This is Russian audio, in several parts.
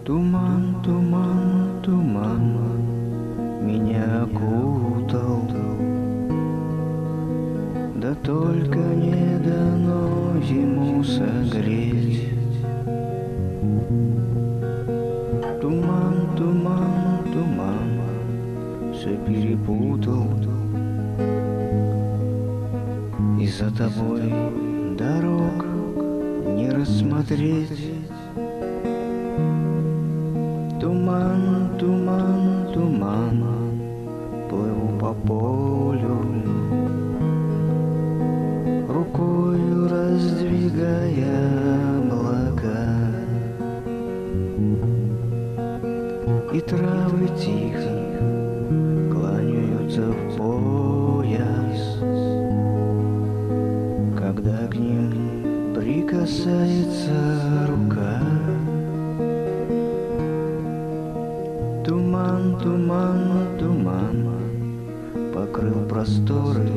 Туман, туман, туман меня окутал, да только не дано зиму согреть. Туман, туман, туман все перепутал, и за тобой дорог не рассмотреть. Туман, туман, туман, плыву по полю, рукою раздвигая облака, и травы тихо кланяются в пояс, когда к ним прикасается рука. Туман, туман, туман покрыл просторы,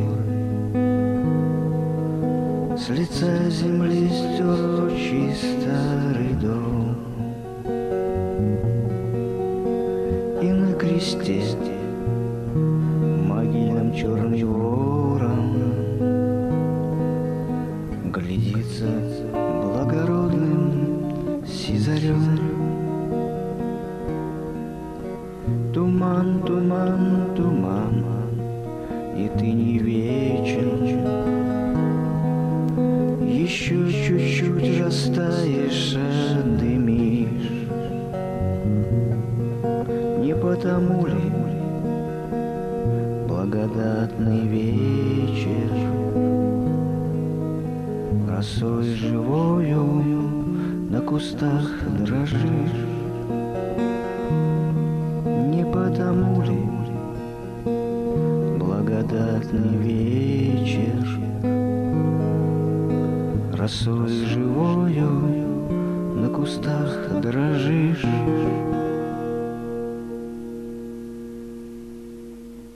с лица земли стер ручей старый дом, и на кресте могильном черный ворон глядится благородным сизарем. Туман, туман, туман, и ты не вечен, еще чуть-чуть растаешь, отдымишь. Не потому ли благодатный вечер росой живою на кустах дрожишь? Не потому ли благодатный вечер росой живою на кустах дрожишь?